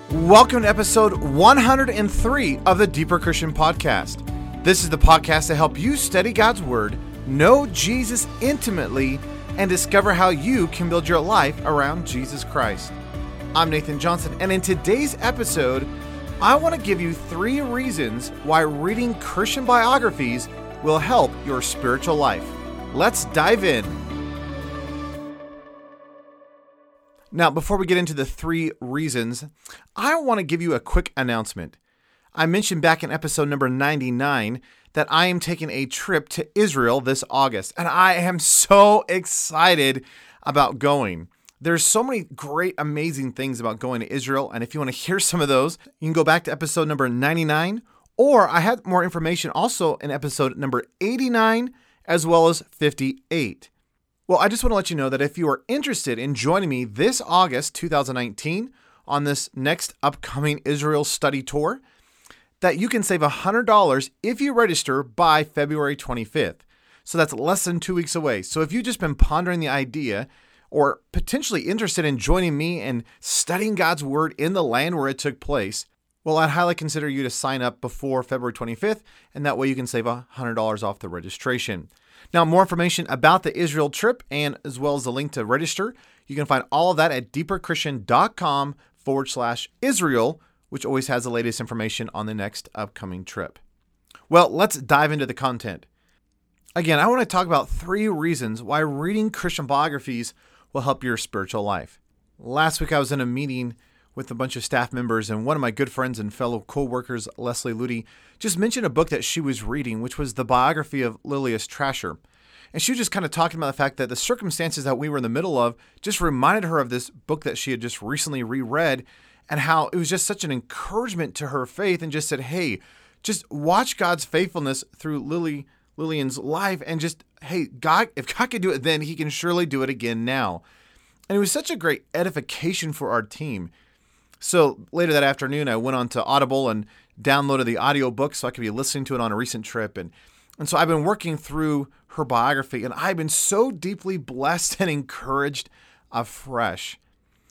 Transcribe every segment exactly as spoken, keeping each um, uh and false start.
Welcome to episode one hundred three of the Deeper Christian Podcast. This is the podcast to help you study God's Word, know Jesus intimately, and discover how you can build your life around Jesus Christ. I'm Nathan Johnson, and in today's episode, I want to give you three reasons why reading Christian biographies will help your spiritual life. Let's dive in. Now, before we get into the three reasons, I want to give you a quick announcement. I mentioned back in episode number ninety-nine that I am taking a trip to Israel this August, and I am so excited about going. There's so many great, amazing things about going to Israel, and if you want to hear some of those, you can go back to episode number ninety-nine, or I have more information also in episode number eighty-nine, as well as fifty-eight. Well, I just want to let you know that if you are interested in joining me this August two thousand nineteen on this next upcoming Israel study tour, that you can save one hundred dollars if you register by February twenty-fifth. So that's less than two weeks away. So if you've just been pondering the idea or potentially interested in joining me and studying God's Word in the land where it took place, well, I'd highly consider you to sign up before February twenty-fifth, and that way you can save one hundred dollars off the registration. Now, more information about the Israel trip and as well as the link to register, you can find all of that at deeperchristian.com forward slash Israel, which always has the latest information on the next upcoming trip. Well, let's dive into the content. Again, I want to talk about three reasons why reading Christian biographies will help your spiritual life. Last week, I was in a meeting with a bunch of staff members, and one of my good friends and fellow co-workers, Leslie Ludy, just mentioned a book that she was reading, which was the biography of Lilias Trasher. And she was just kind of talking about the fact that the circumstances that we were in the middle of just reminded her of this book that she had just recently reread, and how it was just such an encouragement to her faith, and just said, hey, just watch God's faithfulness through Lily Lillian's life, and just, hey, God, if God could do it then, he can surely do it again now. And it was such a great edification for our team. So later that afternoon, I went on to Audible and downloaded the audiobook so I could be listening to it on a recent trip. And, and so I've been working through her biography, and I've been so deeply blessed and encouraged afresh.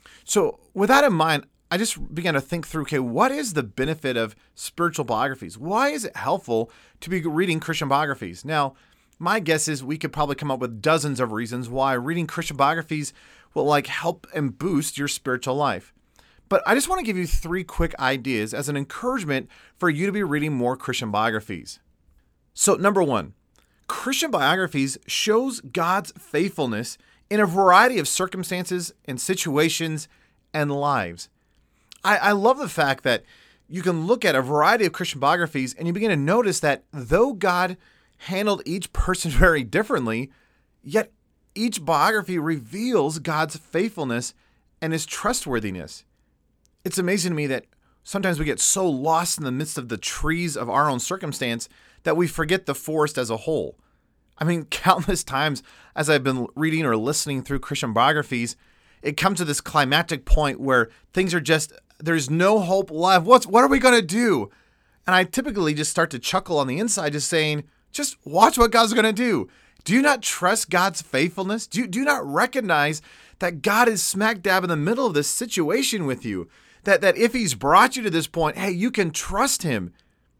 So with that in mind, I just began to think through, okay, what is the benefit of spiritual biographies? Why is it helpful to be reading Christian biographies? Now, my guess is we could probably come up with dozens of reasons why reading Christian biographies will like help and boost your spiritual life. But I just want to give you three quick ideas as an encouragement for you to be reading more Christian biographies. So number one, Christian biographies shows God's faithfulness in a variety of circumstances and situations and lives. I, I love the fact that you can look at a variety of Christian biographies and you begin to notice that though God handled each person very differently, yet each biography reveals God's faithfulness and his trustworthiness. It's amazing to me that sometimes we get so lost in the midst of the trees of our own circumstance that we forget the forest as a whole. I mean, countless times as I've been reading or listening through Christian biographies, it comes to this climactic point where things are just, there's no hope left. What's, what are we going to do? And I typically just start to chuckle on the inside, just saying, just watch what God's going to do. Do you not trust God's faithfulness? Do you, do you not recognize that God is smack dab in the middle of this situation with you? That, that if he's brought you to this point, hey, you can trust him.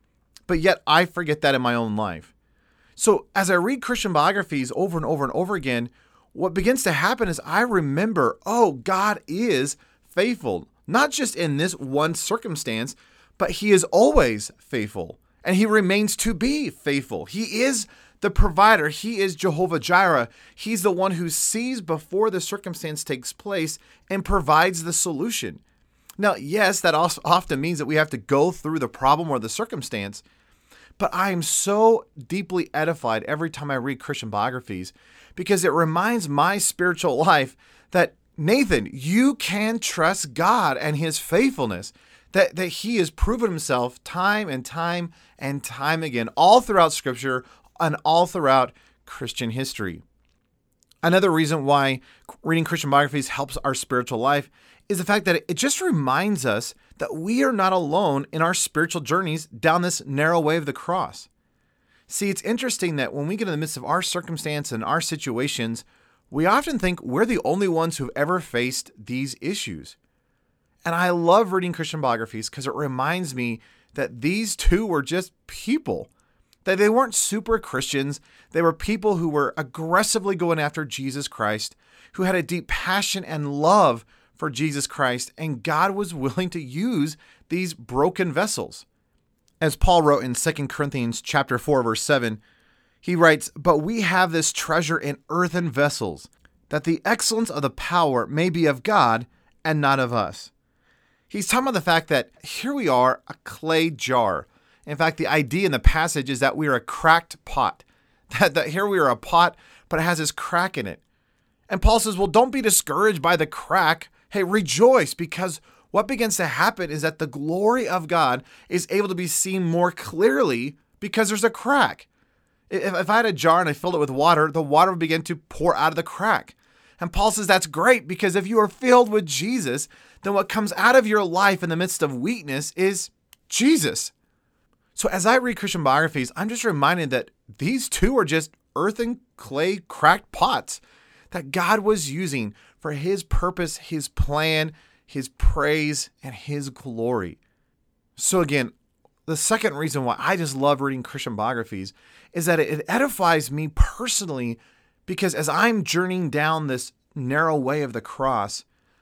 But yet I forget that in my own life. So as I read Christian biographies over and over and over again, what begins to happen is I remember, oh, God is faithful, not just in this one circumstance, but he is always faithful, and he remains to be faithful. He is the provider. He is Jehovah Jireh. He's the one who sees before the circumstance takes place and provides the solution. Now, yes, that also often means that we have to go through the problem or the circumstance, but I am so deeply edified every time I read Christian biographies because it reminds my spiritual life that, Nathan, you can trust God and his faithfulness, that, that he has proven himself time and time and time again, all throughout Scripture and all throughout Christian history. Another reason why reading Christian biographies helps our spiritual life is the fact that it just reminds us that we are not alone in our spiritual journeys down this narrow way of the cross. See, it's interesting that when we get in the midst of our circumstance and our situations, we often think we're the only ones who've ever faced these issues. And I love reading Christian biographies because it reminds me that these two were just people. That they weren't super Christians. They were people who were aggressively going after Jesus Christ, who had a deep passion and love for Jesus Christ, and God was willing to use these broken vessels. As Paul wrote in Second Corinthians chapter four, verse seven, he writes, "But we have this treasure in earthen vessels, that the excellence of the power may be of God and not of us." He's talking about the fact that here we are, a clay jar. In fact, the idea in the passage is that we are a cracked pot. That, that here we are a pot, but it has this crack in it. And Paul says, well, don't be discouraged by the crack. Hey, rejoice, because what begins to happen is that the glory of God is able to be seen more clearly because there's a crack. If, if I had a jar and I filled it with water, the water would begin to pour out of the crack. And Paul says that's great because if you are filled with Jesus, then what comes out of your life in the midst of weakness is Jesus. So as I read Christian biographies, I'm just reminded that these two are just earthen, clay, cracked pots that God was using for his purpose, his plan, his praise, and his glory. So again, the second reason why I just love reading Christian biographies is that it edifies me personally, because as I'm journeying down this narrow way of the cross,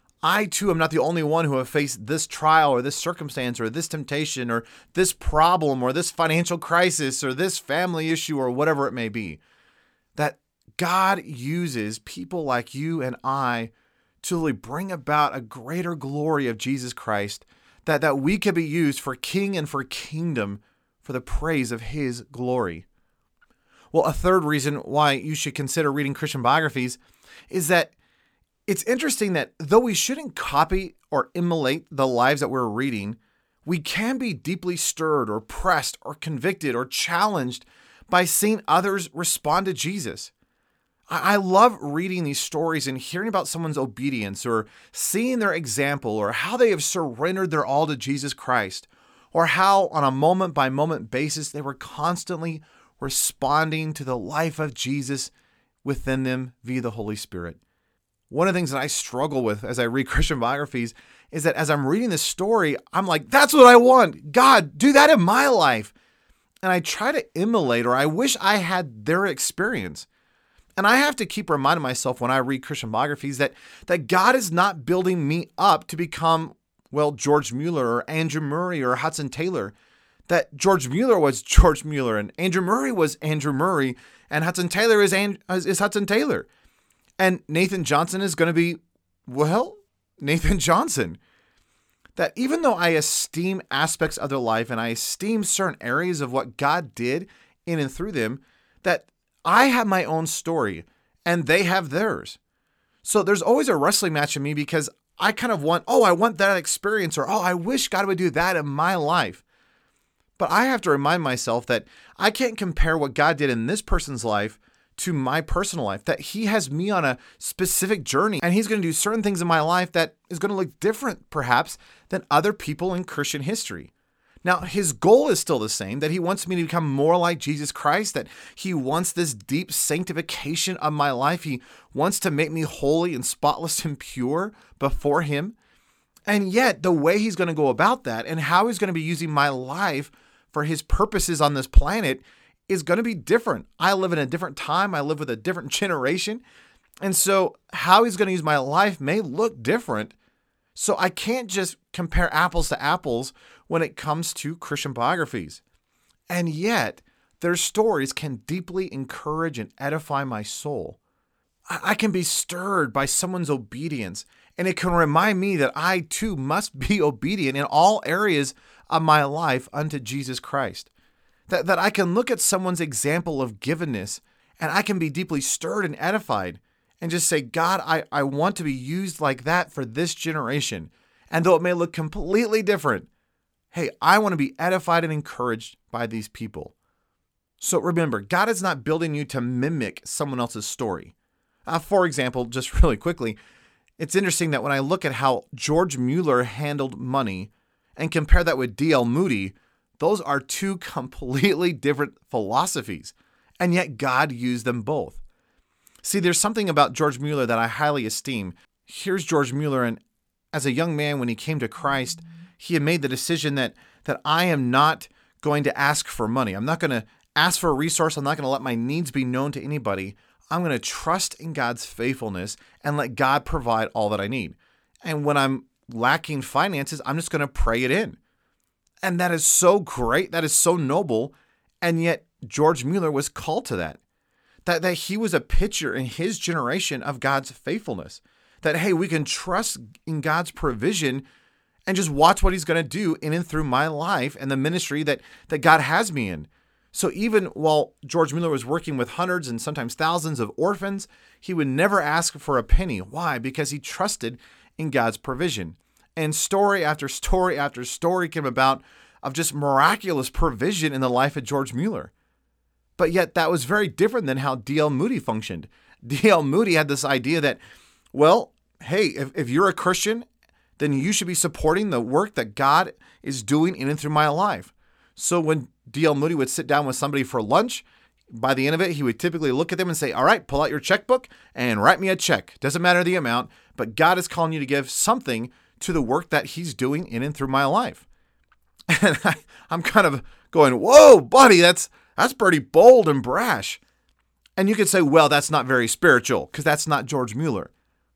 I too am not the only one who have faced this trial or this circumstance or this temptation or this problem or this financial crisis or this family issue or whatever it may be. That God uses people like you and I to really bring about a greater glory of Jesus Christ, that, that we can be used for king and for kingdom for the praise of his glory. Well, a third reason why you should consider reading Christian biographies is that it's interesting that though we shouldn't copy or emulate the lives that we're reading, we can be deeply stirred or pressed or convicted or challenged by seeing others respond to Jesus. I love reading these stories and hearing about someone's obedience or seeing their example or how they have surrendered their all to Jesus Christ, or how on a moment by moment basis they were constantly responding to the life of Jesus within them via the Holy Spirit. One of the things that I struggle with as I read Christian biographies is that as I'm reading this story, I'm like, that's what I want. God, do that in my life. And I try to emulate, or I wish I had their experience. And I have to keep reminding myself when I read Christian biographies that, that God is not building me up to become, well, George Mueller or Andrew Murray or Hudson Taylor. That George Mueller was George Mueller and Andrew Murray was Andrew Murray and Hudson Taylor is, And- is Hudson Taylor. And Nathan Johnson is going to be, well, Nathan Johnson. That even though I esteem aspects of their life and I esteem certain areas of what God did in and through them, that I have my own story and they have theirs. So there's always a wrestling match in me because I kind of want, oh, I want that experience, or, oh, I wish God would do that in my life. But I have to remind myself that I can't compare what God did in this person's life to my personal life, that he has me on a specific journey and he's going to do certain things in my life that is going to look different perhaps than other people in Christian history. Now, his goal is still the same, that he wants me to become more like Jesus Christ, that he wants this deep sanctification of my life. He wants to make me holy and spotless and pure before him. And yet the way he's going to go about that and how he's going to be using my life for his purposes on this planet is going to be different. I live in a different time. I live with a different generation. And so how he's going to use my life may look different. So I can't just compare apples to apples when it comes to Christian biographies. And yet their stories can deeply encourage and edify my soul. I can be stirred by someone's obedience, and it can remind me that I too must be obedient in all areas of my life unto Jesus Christ. That, that I can look at someone's example of givenness and I can be deeply stirred and edified and just say, God, I, I want to be used like that for this generation. And though it may look completely different, hey, I want to be edified and encouraged by these people. So remember, God is not building you to mimic someone else's story. Uh, for example, just really quickly, it's interesting that when I look at how George Mueller handled money and compare that with D L Moody, those are two completely different philosophies, and yet God used them both. See, there's something about George Mueller that I highly esteem. Here's George Mueller, and as a young man, when he came to Christ, he had made the decision that that I am not going to ask for money. I'm not going to ask for a resource. I'm not going to let my needs be known to anybody. I'm going to trust in God's faithfulness and let God provide all that I need. And when I'm lacking finances, I'm just going to pray it in. And that is so great. That is so noble. And yet George Mueller was called to that. That, that he was a picture in his generation of God's faithfulness. That, hey, we can trust in God's provision and just watch what he's going to do in and through my life and the ministry that, that God has me in. So even while George Mueller was working with hundreds and sometimes thousands of orphans, he would never ask for a penny. Why? Because he trusted in God's provision. And story after story after story came about of just miraculous provision in the life of George Mueller. But yet that was very different than how D L Moody functioned. D L Moody had this idea that, well, hey, if, if you're a Christian, then you should be supporting the work that God is doing in and through my life. So when D L Moody would sit down with somebody for lunch, by the end of it, he would typically look at them and say, all right, pull out your checkbook and write me a check. Doesn't matter the amount, but God is calling you to give something to the work that he's doing in and through my life. And I, I'm kind of going, whoa, buddy, that's that's pretty bold and brash. And you could say, well, that's not very spiritual because that's not George Mueller.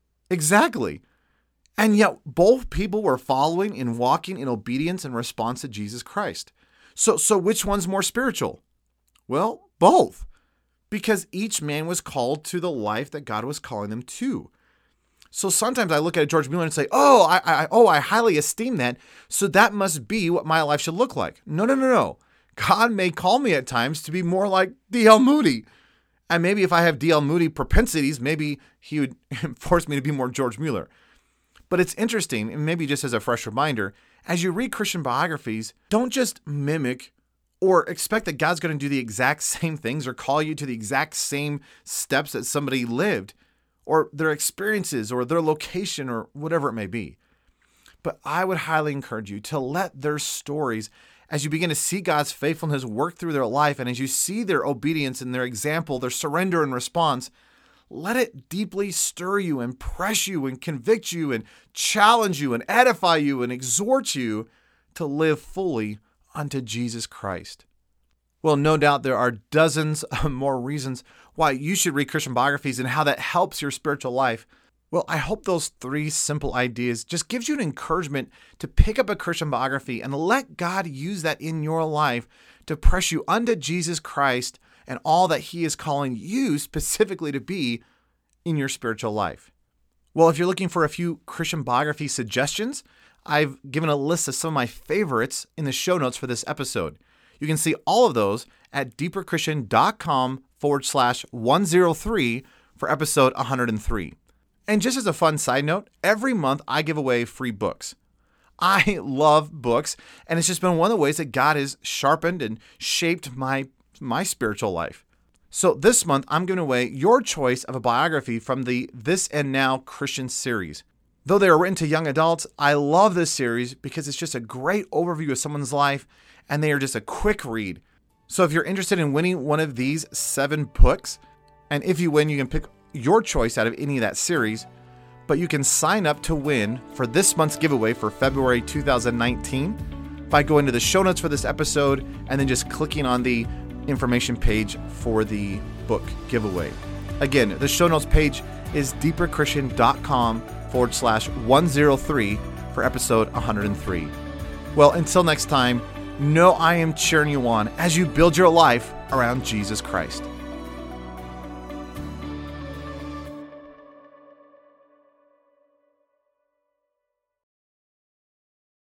Exactly. And yet both people were following and walking in obedience and response to Jesus Christ. So, so which one's more spiritual? Well, both. Because each man was called to the life that God was calling them to. So sometimes I look at George Mueller and say, oh, I, I, oh, I highly esteem that. So that must be what my life should look like. No, no, no, no. God may call me at times to be more like D L Moody. And maybe if I have D L Moody propensities, maybe he would force me to be more George Mueller. But it's interesting, and maybe just as a fresh reminder, as you read Christian biographies, don't just mimic or expect that God's going to do the exact same things or call you to the exact same steps that somebody lived or their experiences or their location or whatever it may be. But I would highly encourage you to let their stories, as you begin to see God's faithfulness work through their life and as you see their obedience and their example, their surrender and response, let it deeply stir you and press you and convict you and challenge you and edify you and exhort you to live fully unto Jesus Christ. Well, no doubt there are dozens of more reasons why you should read Christian biographies and how that helps your spiritual life. Well, I hope those three simple ideas just gives you an encouragement to pick up a Christian biography and let God use that in your life to press you unto Jesus Christ and all that he is calling you specifically to be in your spiritual life. Well, if you're looking for a few Christian biography suggestions, I've given a list of some of my favorites in the show notes for this episode. You can see all of those at deeperchristian.com forward slash 103 for episode one hundred three. And just as a fun side note, every month I give away free books. I love books, and it's just been one of the ways that God has sharpened and shaped my my spiritual life. So this month, I'm giving away your choice of a biography from the This and Now Christian series. Though they are written to young adults, I love this series because it's just a great overview of someone's life, and they are just a quick read. So if you're interested in winning one of these seven books, and if you win, you can pick your choice out of any of that series, but you can sign up to win for this month's giveaway for February two thousand nineteen by going to the show notes for this episode and then just clicking on the information page for the book giveaway. Again, the show notes page is deeperchristian.com forward slash 103 for episode one hundred three. Well, until next time, know I am cheering you on as you build your life around Jesus Christ.